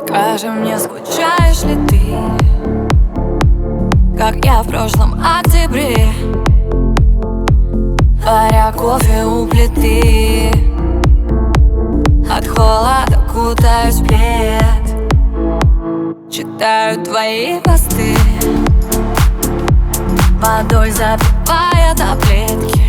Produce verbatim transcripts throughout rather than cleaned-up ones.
Скажи мне, скучаешь ли ты, как я в прошлом октябре, варя кофе у плиты, от холода кутаюсь в плед, читаю твои посты, водой запивая таблетки.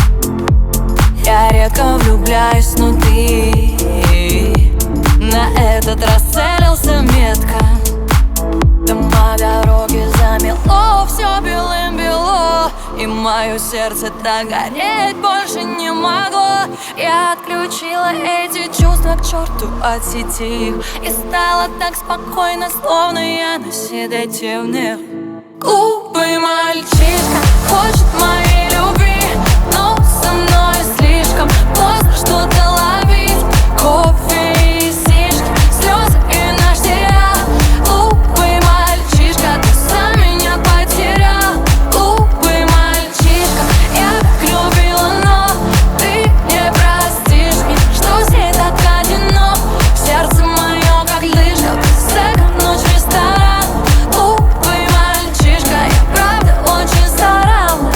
Я редко влюбляюсь, но ты на этот раз целился метко. Дома, дороги замело, все белым-бело, и мое сердце так гореть больше не могло. Я отключила эти чувства к черту от сети, и стало так спокойно, словно я на седативных. Глупый мальчишка хочет моей любви, но со мной слишком поздно что-то ловить. Кофе и сишки, слезы и наш сериал. Глупый мальчишка, ты сам меня потерял. Глупый мальчишка, я так любила, но ты не простишь мне, что здесь так одинок. Сердце мое как лыжа, секом ночь в ресторан. Глупый мальчишка, я правда очень старалась.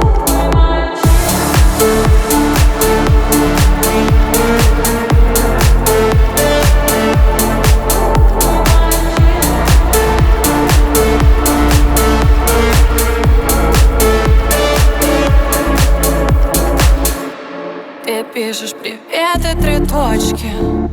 Ты пишешь привет и три точки.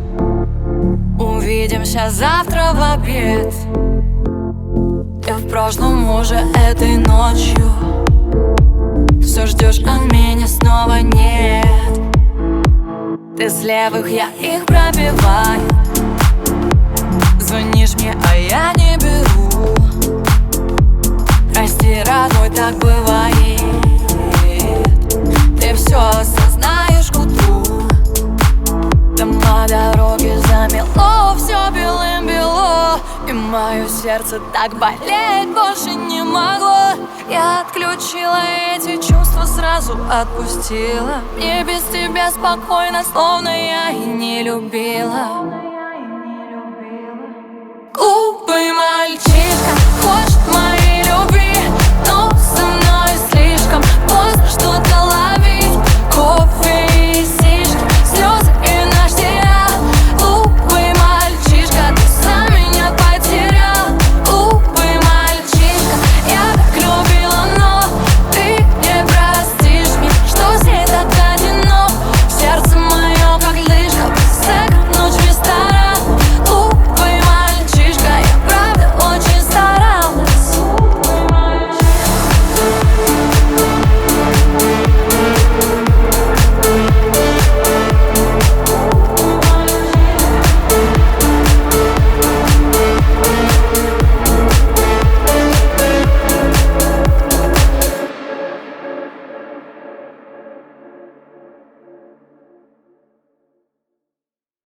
Увидимся завтра в обед. Ты в прошлом уже этой ночью. Все ждешь, а меня снова нет. Ты с левых, я их пробиваю. Звонишь мне, а я не беру. Прости, родной, так бывает. Ты все осознаешь к утру. Дома, дороги замело, все белым-бело, и мое сердце так болеть больше не могло. Я отключила эти чувства, сразу отпустила. Мне без тебя спокойно, словно я и не любила.